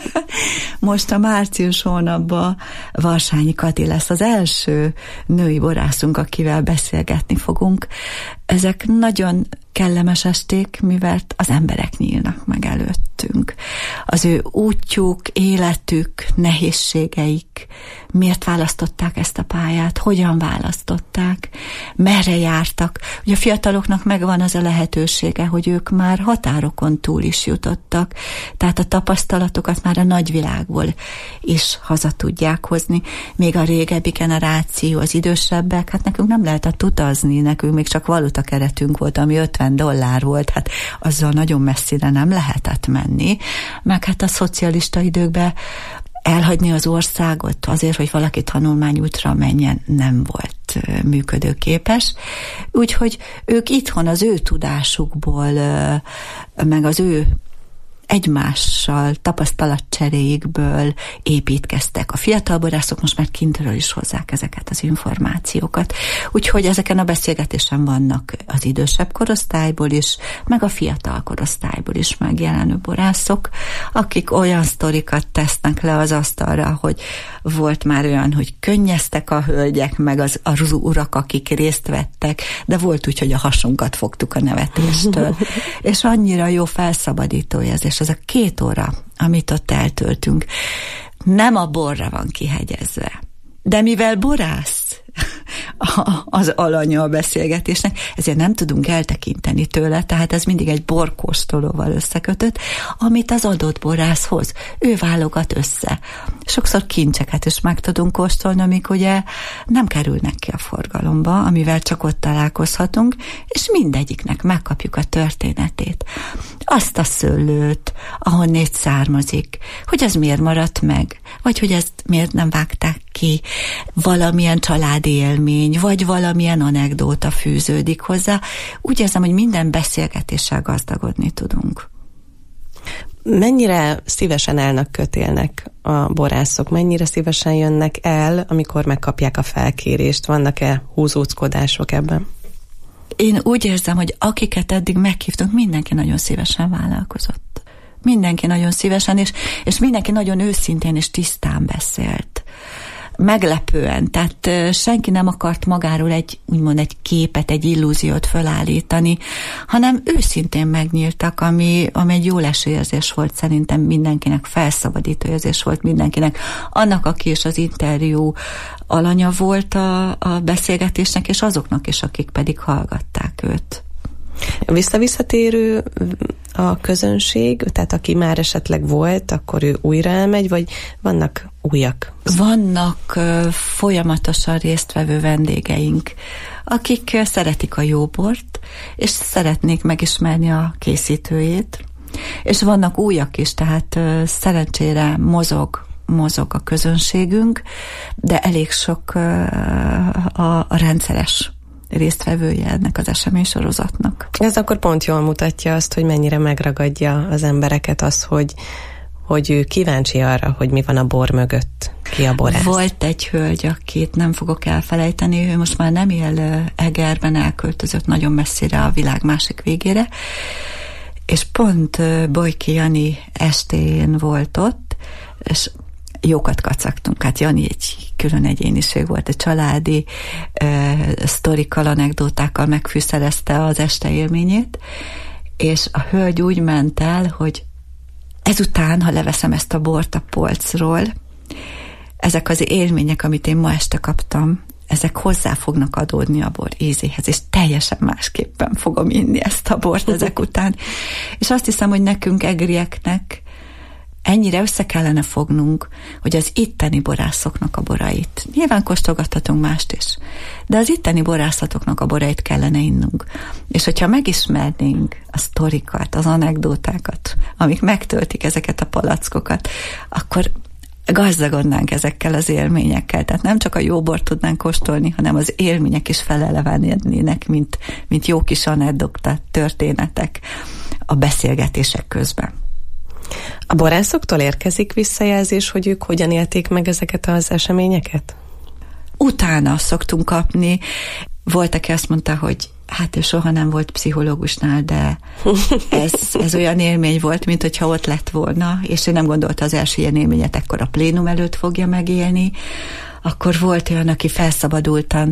Most a március hónapban Varsányi Kati lesz az első női borászunk, akivel beszélgetni fogunk. Ezek nagyon kellemes esték, mivel az emberek nyílnak meg előttünk. Az ő útjuk, életük, nehézségeik, miért választották ezt a pályát, hogyan választották, merre jártak. Ugye a fiataloknak megvan az a lehetősége, hogy ők már határokon túl is jutottak, tehát a tapasztalatokat már a nagyvilágból is haza tudják hozni. Még a régebbi generáció, az idősebbek, hát nekünk nem lehetett utazni, nekünk még csak valutakeretünk volt, ami $50 volt, hát azzal nagyon messzire nem lehetett menni, meg hát a szocialista időkben elhagyni az országot azért, hogy valaki tanulmányútra menjen, nem volt működőképes. Úgyhogy ők itthon az ő tudásukból, meg az ő egymással tapasztalatcseréjükből építkeztek. A fiatal borászok most már kintről is hozzák ezeket az információkat. Úgyhogy ezeken a beszélgetésen vannak az idősebb korosztályból is, meg a fiatal korosztályból is megjelenő borászok, akik olyan sztorikat tesznek le az asztalra, hogy volt már olyan, hogy könnyeztek a hölgyek, meg az urak, akik részt vettek, de volt úgy, hogy a hasunkat fogtuk a nevetéstől. És annyira jó felszabadító érzés. Az a 2 óra, amit ott eltöltünk, nem a borra van kihegyezve. De mivel borász az alanya a beszélgetésnek, ezért nem tudunk eltekinteni tőle, tehát ez mindig egy borkóstolóval összekötött, amit az adott borász hoz. Ő válogat össze. Sokszor kincseket is meg tudunk kóstolni, amik ugye nem kerülnek ki a forgalomba, amivel csak ott találkozhatunk, és mindegyiknek megkapjuk a történetét. Azt a szőlőt, ahonnét származik, hogy ez miért maradt meg, vagy hogy ezt miért nem vágták ki, valamilyen családi élmény, vagy valamilyen anekdóta fűződik hozzá. Úgy érzem, hogy minden beszélgetéssel gazdagodni tudunk. Mennyire szívesen állnak kötélnek a borászok? Mennyire szívesen jönnek el, amikor megkapják a felkérést? Vannak-e húzóckodások ebben? Én úgy érzem, hogy akiket eddig meghívtunk, mindenki nagyon szívesen vállalkozott. Mindenki nagyon szívesen, és mindenki nagyon őszintén és tisztán beszélt. Meglepően, tehát senki nem akart magáról egy képet, egy illúziót fölállítani, hanem őszintén megnyíltak, ami egy jó érzés volt szerintem mindenkinek, felszabadító érzés volt mindenkinek. Annak, aki is az interjú alanya volt a beszélgetésnek, és azoknak is, akik pedig hallgatták őt. Visszatérő a közönség, tehát aki már esetleg volt, akkor ő újra elmegy, vagy vannak újak? Vannak folyamatosan résztvevő vendégeink, akik szeretik a jó bort, és szeretnék megismerni a készítőjét, és vannak újak is, tehát szerencsére mozog mozog a közönségünk, de elég sok a rendszeres résztvevője ennek az eseménysorozatnak. Ez akkor pont jól mutatja azt, hogy mennyire megragadja az embereket az, hogy ő kíváncsi arra, hogy mi van a bor mögött, ki a borász. Volt egy hölgy, akit nem fogok elfelejteni, ő most már nem él Egerben, elköltözött nagyon messzire a világ másik végére, és pont Bojki Jani estén volt ott, és jókat kacagtunk. Hát Jani egy külön egyéniség volt, egy családi sztorikkal, anekdótákkal megfűszerezte az este élményét, és a hölgy úgy ment el, hogy ezután, ha leveszem ezt a bort a polcról, ezek az élmények, amit én ma este kaptam, ezek hozzá fognak adódni a bor ízéhez, és teljesen másképpen fogom inni ezt a bort ezek után. És azt hiszem, hogy nekünk egrieknek ennyire össze kellene fognunk, hogy az itteni borászoknak a borait, nyilván kóstolgathatunk mást is, de az itteni borászatoknak a borait kellene innunk. És hogyha megismernénk a sztorikat, az anekdótákat, amik megtöltik ezeket a palackokat, akkor gazdagodnánk ezekkel az élményekkel. Tehát nem csak a jó bort tudnánk kóstolni, hanem az élmények is felelevenednének, mint jó kis anekdóták, történetek a beszélgetések közben. A borászoktól érkezik visszajelzés, hogy ők hogyan élték meg ezeket az eseményeket? Utána szoktunk kapni. Volt, aki azt mondta, hogy hát ő soha nem volt pszichológusnál, de ez olyan élmény volt, mint hogyha ott lett volna, és ő nem gondolta az első ilyen élményet ekkor a plénum előtt fogja megélni. Akkor volt olyan, aki felszabadultan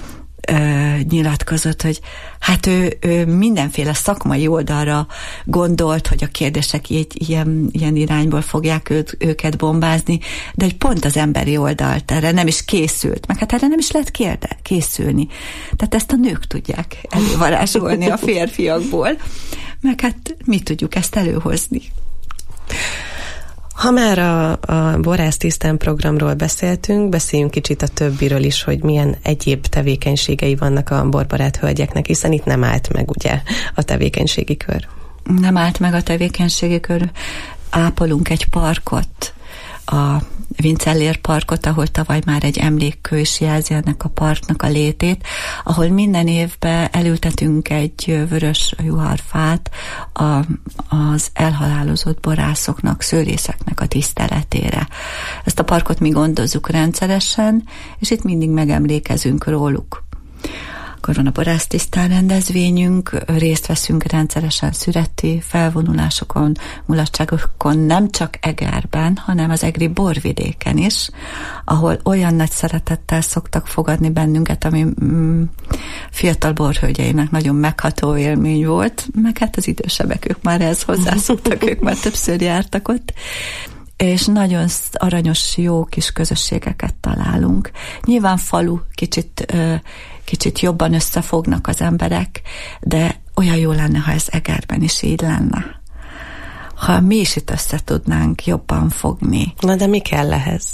nyilatkozott, hogy hát ő mindenféle szakmai oldalra gondolt, hogy a kérdések ilyen irányból fogják őket bombázni, de hogy pont az emberi oldalt erre nem is készült, meg hát erre nem is lehet készülni. Tehát ezt a nők tudják elővarázsolni a férfiakból, meg hát mi tudjuk ezt előhozni. Ha már a Borász Tisztán programról beszéljünk kicsit a többiről is, hogy milyen egyéb tevékenységei vannak a borbarát hölgyeknek, hiszen itt nem állt meg ugye a tevékenységi kör. Nem állt meg a tevékenységi kör. Ápolunk egy parkot, a Vincellér parkot, ahol tavaly már egy emlékkő is jelzi ennek a parknak a létét, ahol minden évben elültetünk egy vörös juharfát az elhalálozott borászoknak, szőlészeknek a tiszteletére. Ezt a parkot mi gondozzuk rendszeresen, és itt mindig megemlékezünk róluk. Akkor van a Borász Tisztán rendezvényünk, részt veszünk rendszeresen szüreti felvonulásokon, mulatságokon, nem csak Egerben, hanem az egri borvidéken is, ahol olyan nagy szeretettel szoktak fogadni bennünket, ami fiatal borhölgyeinek nagyon megható élmény volt, meg hát az idősebbek, ők már ehhez hozzászoktak, ők már többször jártak ott, és nagyon aranyos, jó kis közösségeket találunk. Nyilván falu, kicsit jobban összefognak az emberek, de olyan jó lenne, ha ez Egerben is így lenne. Ha mi is itt össze tudnánk jobban fogni. Na de mi kell ehhez?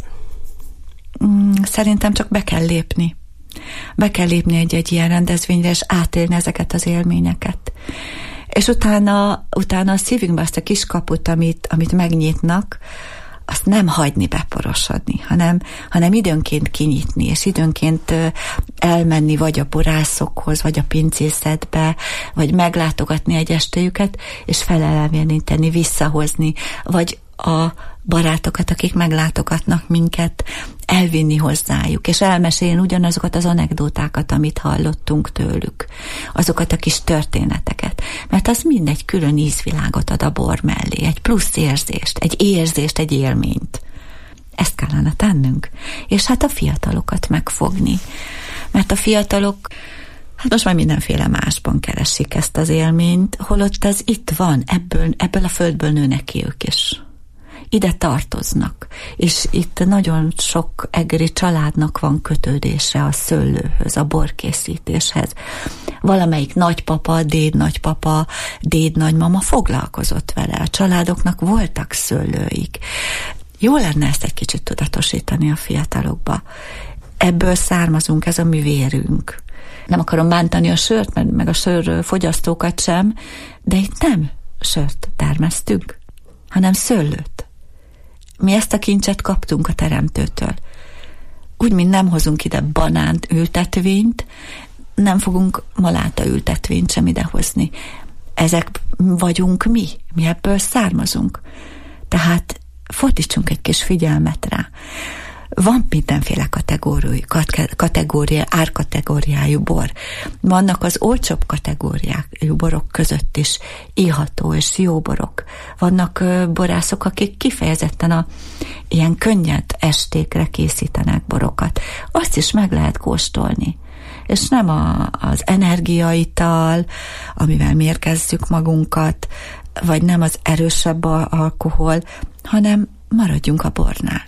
Szerintem csak be kell lépni. Be kell lépni egy ilyen rendezvényre, és átélni ezeket az élményeket. És utána a szívünkbe azt a kis kaput, amit megnyitnak, azt nem hagyni beporosodni, hanem időnként kinyitni, és időnként elmenni vagy a borászokhoz, vagy a pincészetbe, vagy meglátogatni egy estéjüket, és feleleveníteni, visszahozni, vagy a barátokat, akik meglátogatnak minket, elvinni hozzájuk, és elmesélni ugyanazokat az anekdótákat, amit hallottunk tőlük, azokat a kis történeteket, mert az mind egy külön ízvilágot ad a bor mellé, egy plusz érzést, egy élményt. Ezt kellene tennünk, és hát a fiatalokat megfogni, mert a fiatalok hát most már mindenféle másban keresik ezt az élményt, holott ez itt van, ebből a földből nőnek ki ők is. Ide tartoznak, és itt nagyon sok egri családnak van kötődése a szőlőhöz, a borkészítéshez. Valamelyik nagypapa, dédnagymama foglalkozott vele, a családoknak voltak szőlőik. Jó lenne ezt egy kicsit tudatosítani a fiatalokba. Ebből származunk, ez a mi vérünk. Nem akarom bántani a sört, meg a sörfogyasztókat sem, de itt nem sört termesztünk, hanem szőlőt. mi ezt a kincset kaptunk a Teremtőtől. Úgy, mint nem hozunk ide banánt ültetvényt, nem fogunk maláta ültetvényt sem idehozni. Ezek vagyunk mi ebből származunk. Tehát fordítsunk egy kis figyelmet rá. Van mindenféle árkategóriájú bor. Vannak az olcsóbb kategóriájú borok között is iható és jó borok. Vannak borászok, akik kifejezetten ilyen könnyed estékre készítenek borokat. Azt is meg lehet kóstolni. És nem az energiaital, amivel mérgezzük magunkat, vagy nem az erősebb alkohol, hanem maradjunk a bornál.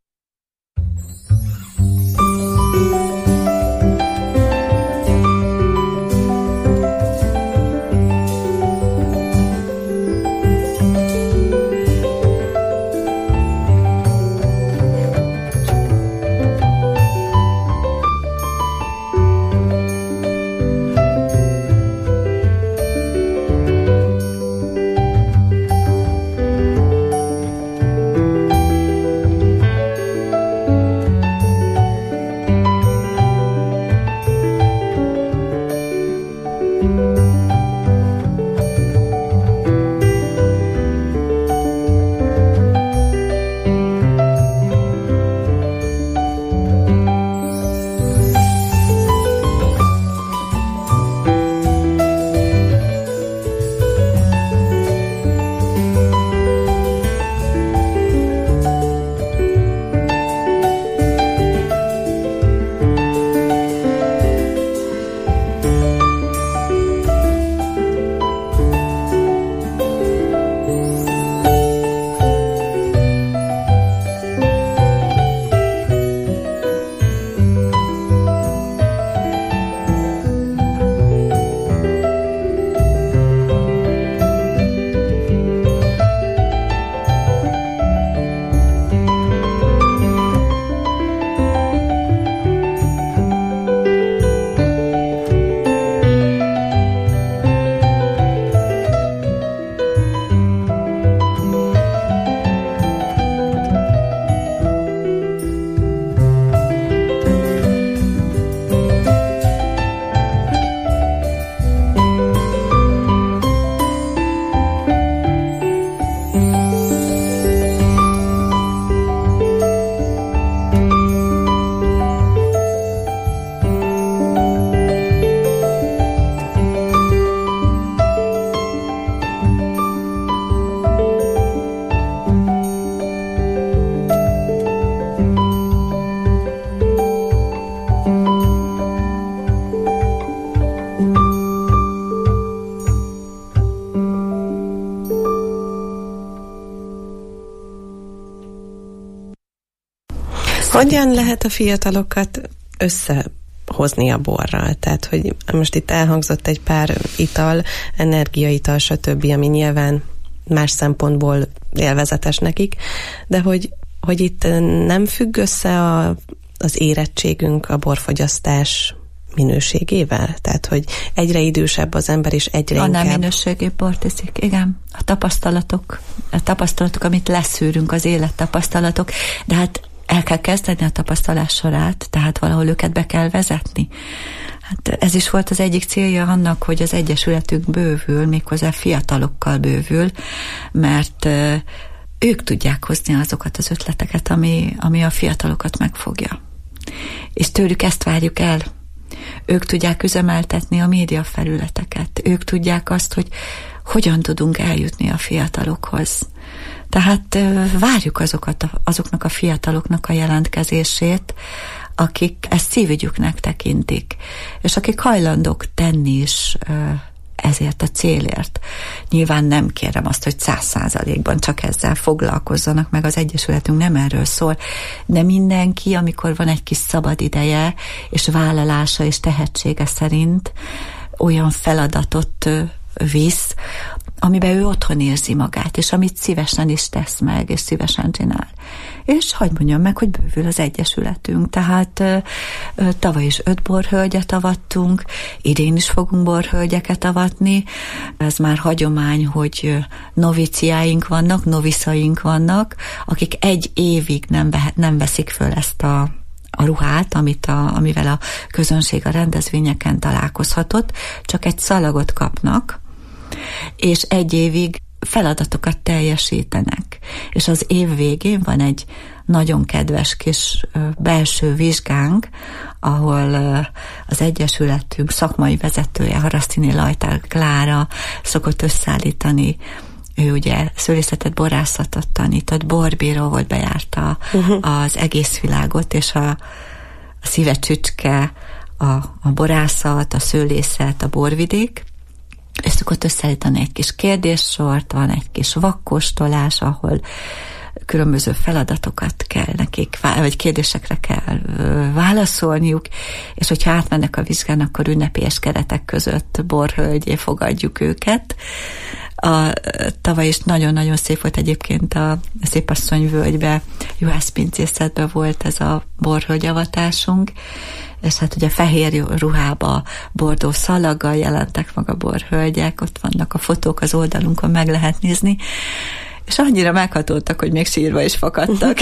Hogyan lehet a fiatalokat összehozni a borral? Tehát, hogy most itt elhangzott egy pár ital, energiaital, stb., ami nyilván más szempontból élvezetes nekik, de hogy itt nem függ össze az érettségünk a borfogyasztás minőségével? Tehát, hogy egyre idősebb az ember, és egyre inkább... Annál minőségű bort iszik, igen. A tapasztalatok, amit leszűrünk, az élettapasztalatok, de hát el kell kezdeni a tapasztalás sorát, tehát valahol őket be kell vezetni. Hát ez is volt az egyik célja annak, hogy az egyesületünk bővül, méghozzá fiatalokkal bővül, mert ők tudják hozni azokat az ötleteket, ami a fiatalokat megfogja. És tőlük ezt várjuk el. Ők tudják üzemeltetni a médiafelületeket. Ők tudják azt, hogy hogyan tudunk eljutni a fiatalokhoz. Tehát várjuk azoknak a fiataloknak a jelentkezését, akik ezt szívügyüknek tekintik, és akik hajlandók tenni is ezért a célért. Nyilván nem kérem azt, hogy 100%-ban csak ezzel foglalkozzanak, meg az Egyesületünk nem erről szól, de mindenki, amikor van egy kis szabad ideje, és vállalása és tehetsége szerint olyan feladatot visz, amiben ő otthon érzi magát, és amit szívesen is tesz meg, és szívesen csinál. És hadd mondjam meg, hogy bővül az egyesületünk. Tehát tavaly is 5 borhölgyet avattunk, idén is fogunk borhölgyeket avatni. Ez már hagyomány, hogy noviciáink vannak, noviszaink vannak, akik 1 évig nem veszik föl ezt a ruhát, amivel a közönség a rendezvényeken találkozhatott, csak egy szalagot kapnak, és 1 évig feladatokat teljesítenek. És az év végén van egy nagyon kedves kis belső vizsgánk, ahol az egyesületünk szakmai vezetője, Harasztini Lajtár Klára szokott összeállítani. Ő ugye szőlészetet, borászatot tanított, borbíró volt, bejárta az egész világot, és a szíve csücske, a borászat, a szőlészet, a borvidék, és szokott összeállítani egy kis kérdéssort, van egy kis vakkóstolás, ahol különböző feladatokat kell nekik, vagy kérdésekre kell válaszolniuk, és hogyha átmennek a vizsgán, akkor ünnepélyes keretek között borhölgyé fogadjuk őket. Tavaly is nagyon-nagyon szép volt egyébként a Szépasszonyvölgybe, juhászpincészetben volt ez a borhölgyavatásunk, és hát ugye fehér ruhába, bordó szalaggal jelentek meg a borhölgyek, ott vannak a fotók az oldalunkon, meg lehet nézni, és annyira meghatoltak, hogy még sírva is fakadtak.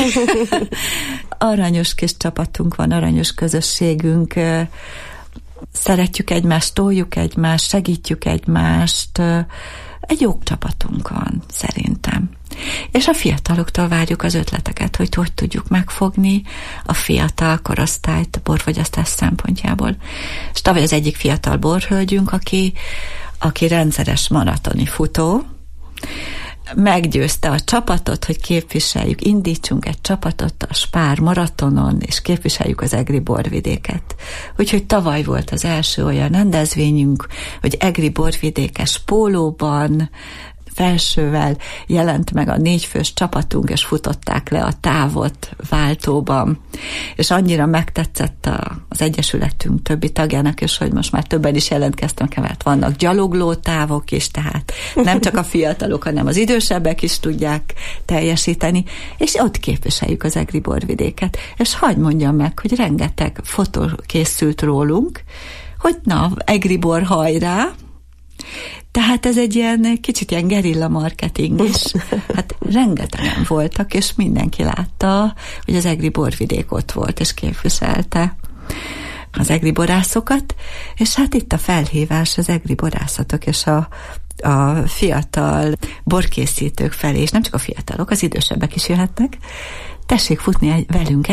Aranyos kis csapatunk van, aranyos közösségünk, szeretjük egymást, toljuk egymást, segítjük egymást, egy jó csapatunk van, szerintem. És a fiataloktól várjuk az ötleteket, hogy tudjuk megfogni a fiatal korosztályt a borfogyasztás szempontjából. És tavaly az egyik fiatal borhölgyünk, aki rendszeres maratoni futó, meggyőzte a csapatot, hogy képviseljük, indítsunk egy csapatot a Spár maratonon, és képviseljük az egri borvidéket. Úgyhogy tavaly volt az első olyan rendezvényünk, hogy egri borvidékes pólóban, felsővel jelent meg a 4 fős csapatunk, és futották le a távot váltóban. És annyira megtetszett az egyesületünk többi tagjának, és hogy most már többen is jelentkeztek, mert vannak gyalogló távok is, tehát nem csak a fiatalok, hanem az idősebbek is tudják teljesíteni, és ott képviseljük az egri borvidéket. És hadd mondjam meg, hogy rengeteg fotó készült rólunk, hogy na, egri bor hajrá. Tehát ez egy kicsit ilyen gerilla marketing is. Hát rengetegen voltak, és mindenki látta, hogy az egri borvidék ott volt, és képviselte az egri borászokat, és hát itt a felhívás az egri borászatok és a fiatal borkészítők felé, és nem csak a fiatalok, az idősebbek is jöhetnek, tessék futni velünk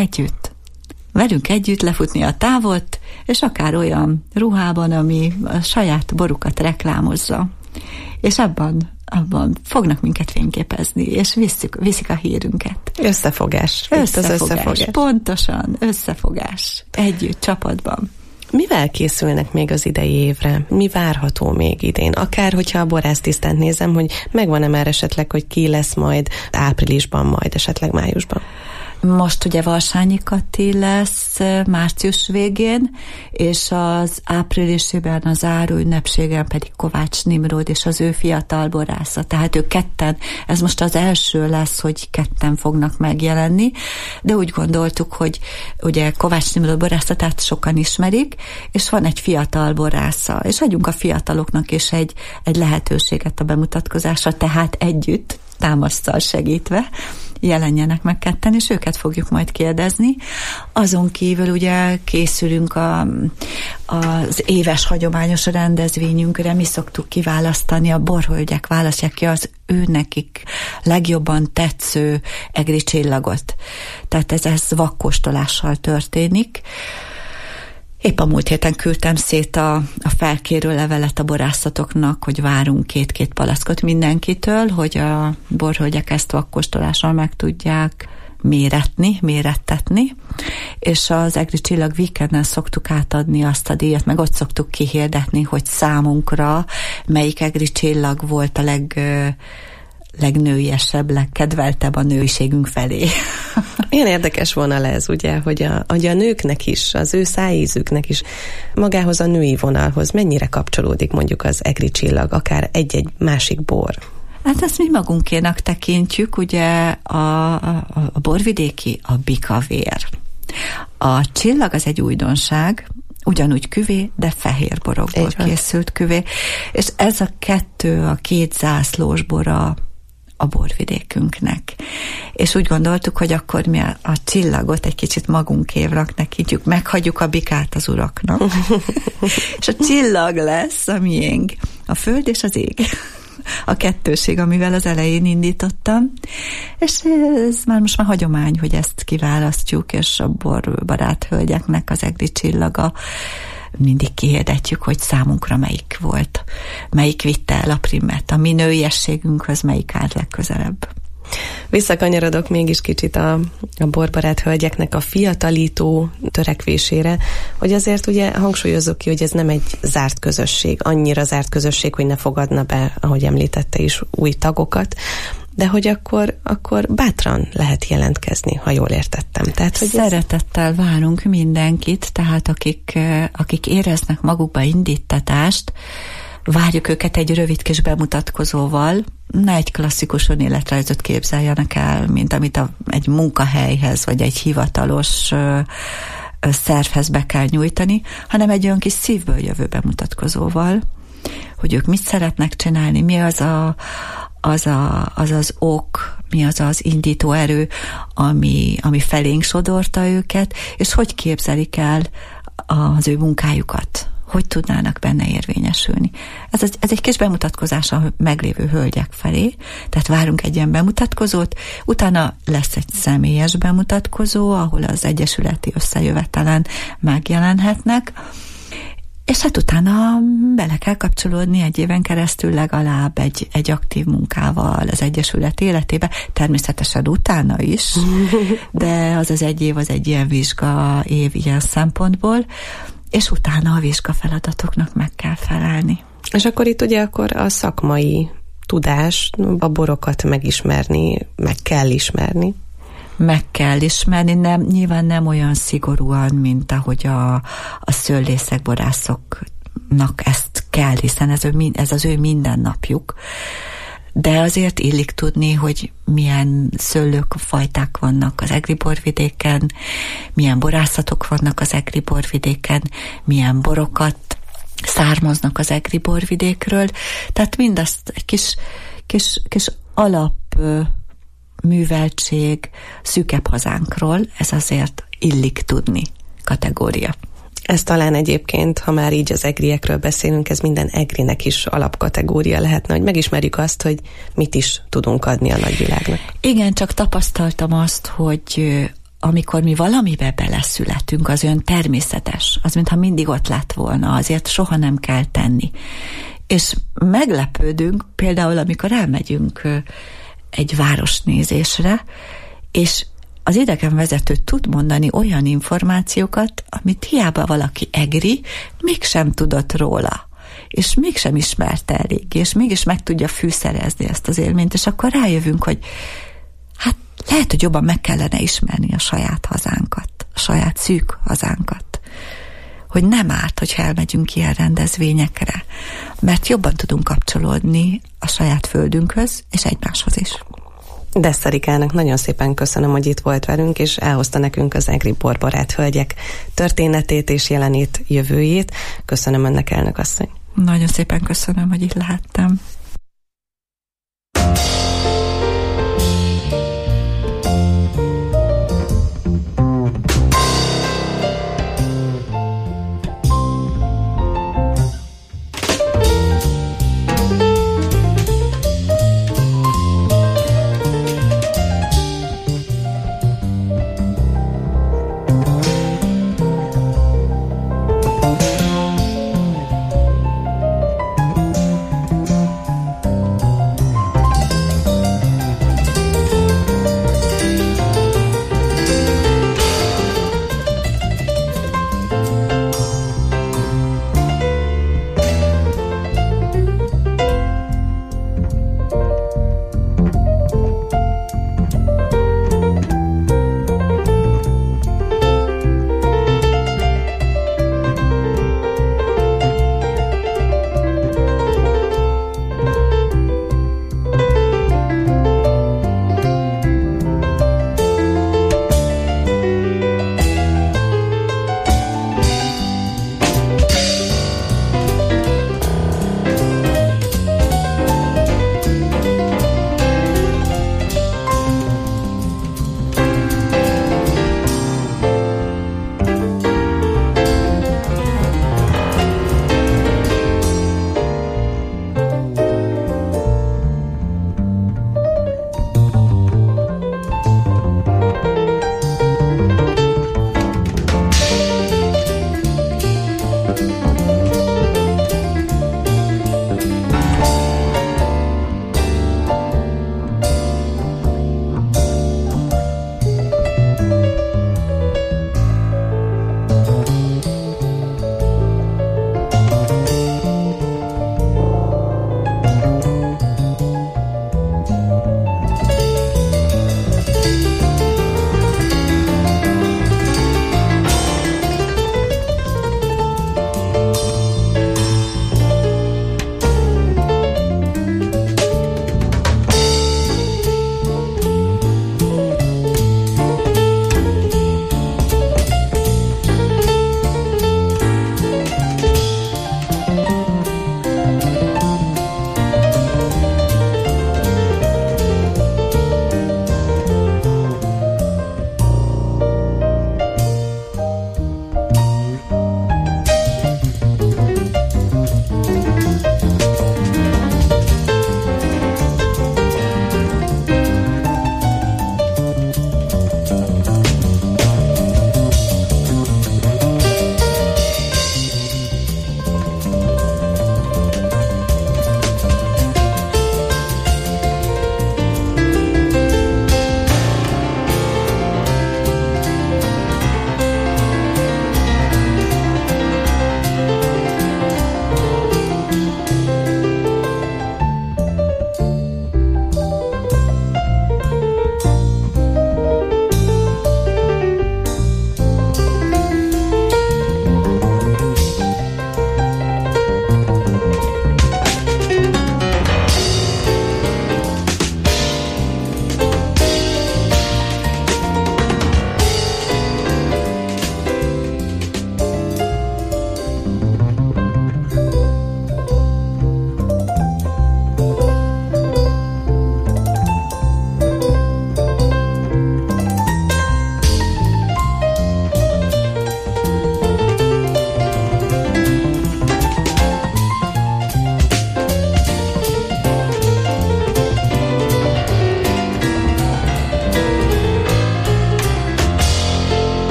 együtt lefutni a távot, és akár olyan ruhában, ami a saját borukat reklámozza. És abban fognak minket fényképezni, és viszik a hírünket. Összefogás. Pontosan, összefogás. Együtt, csapatban. Mivel készülnek még az idei évre? Mi várható még idén? Akár, hogyha a borásztisztát nézem, hogy megvan-e már esetleg, hogy ki lesz majd áprilisban, majd esetleg májusban? Most ugye Varsányi Kati lesz március végén, és az áprilisében az záró ünnepségen pedig Kovács Nimród és az ő fiatal borásza. Tehát ők ketten, ez most az első lesz, hogy ketten fognak megjelenni, de úgy gondoltuk, hogy ugye Kovács Nimród borászatát sokan ismerik, és van egy fiatal borásza, és adjunk a fiataloknak is egy lehetőséget a bemutatkozásra, tehát együtt, támasztal segítve jelenjenek meg ketten, és őket fogjuk majd kérdezni. Azon kívül ugye készülünk az éves hagyományos rendezvényünkre, mi szoktuk kiválasztani, a borhölgyek választják ki az ő nekik legjobban tetsző egri csillagot. Tehát ez vakkóstolással történik. Épp a múlt héten küldtem szét a felkérő levelet a borászatoknak, hogy várunk 2 palackot mindenkitől, hogy a borhölgyek ezt vakkóstolással meg tudják mérettetni, és az egri csillag weekenden szoktuk átadni azt a díjat, meg ott szoktuk kihirdetni, hogy számunkra melyik egri csillag volt a legnőiesebb, legkedveltebb a nőiségünk felé. Milyen érdekes vonal ez, ugye, hogy a nőknek is, az ő szájízüknek is magához a női vonalhoz mennyire kapcsolódik mondjuk az egri csillag, akár egy-egy másik bor? Hát ezt mi magunkénak tekintjük, ugye a borvidéki a bikavér. A csillag az egy újdonság, ugyanúgy küvé, de fehér borokból készült küvé, és ez a két zászlós bora a borvidékünknek. És úgy gondoltuk, hogy akkor mi a csillagot egy kicsit magunkévnak tekintjük, meghagyjuk a bikát az uraknak, és a csillag lesz a miénk, a föld és az ég. A kettőség, amivel az elején indítottam, és ez most már hagyomány, hogy ezt kiválasztjuk, és a borbarát hölgyeknek az egri csillaga mindig kihirdetjük, hogy számunkra melyik volt, melyik vitte el a primet, a mi nőiességünkhöz melyik állt legközelebb. Visszakanyarodok mégis kicsit a borbarát hölgyeknek a fiatalító törekvésére, hogy azért ugye hangsúlyozzuk ki, hogy ez nem egy zárt közösség, annyira zárt közösség, hogy ne fogadna be, ahogy említette is, új tagokat, de hogy akkor bátran lehet jelentkezni, ha jól értettem. Tehát, hogy szeretettel várunk mindenkit, tehát akik éreznek magukba indítatást, várjuk őket egy rövid kis bemutatkozóval, ne egy klasszikus önéletrajzot képzeljenek el, mint amit egy munkahelyhez, vagy egy hivatalos szervhez be kell nyújtani, hanem egy olyan kis szívből jövő bemutatkozóval, hogy ők mit szeretnek csinálni, mi az az ok, mi az indító erő, ami felénk sodorta őket, és hogy képzelik el az ő munkájukat, hogy tudnának benne érvényesülni. Ez egy kis bemutatkozás a meglévő hölgyek felé, tehát várunk egy ilyen bemutatkozót, utána lesz egy személyes bemutatkozó, ahol az egyesületi összejövetelen megjelenhetnek, és hát utána bele kell kapcsolódni egy éven keresztül legalább egy aktív munkával az egyesület életébe, természetesen utána is, de az egy év az egy ilyen vizsga év ilyen szempontból, és utána a vizsgafeladatoknak meg kell felelni. És akkor itt ugye a szakmai tudás, a borokat megismerni, meg kell ismerni. Meg kell ismerni, nyilván nem olyan szigorúan, mint ahogy a szőlészek, borászoknak ezt kell, hiszen ez az ő mindennapjuk. De azért illik tudni, hogy milyen szőlőfajták vannak az egri borvidéken, milyen borászatok vannak az egri borvidéken, milyen borokat származnak az egri borvidékről. Tehát mindazt egy kis alap műveltség szűkebb hazánkról, ez azért illik tudni kategória. Ez talán egyébként, ha már így az egriekről beszélünk, ez minden egrinek is alapkategória lehetne, hogy megismerjük azt, hogy mit is tudunk adni a nagyvilágnak. Igen, csak tapasztaltam azt, hogy amikor mi valamibe beleszületünk, az olyan természetes, az mintha mindig ott lett volna, azért soha nem kell tenni. És meglepődünk, például amikor elmegyünk egy városnézésre, és az idegenvezető tud mondani olyan információkat, amit hiába valaki egri, mégsem tudott róla, és mégsem ismerte elég, és mégis meg tudja fűszerezni ezt az élményt, és akkor rájövünk, hogy hát lehet, hogy jobban meg kellene ismerni a saját hazánkat, a saját szűk hazánkat. Hogy nem árt, hogyha elmegyünk ilyen rendezvényekre, mert jobban tudunk kapcsolódni a saját földünkhöz, és egymáshoz is. Desszerikának nagyon szépen köszönöm, hogy itt volt velünk, és elhozta nekünk az egri borbarát hölgyek történetét és jelenét, jövőjét. Köszönöm önnek, elnök asszony. Nagyon szépen köszönöm, hogy itt lehettem.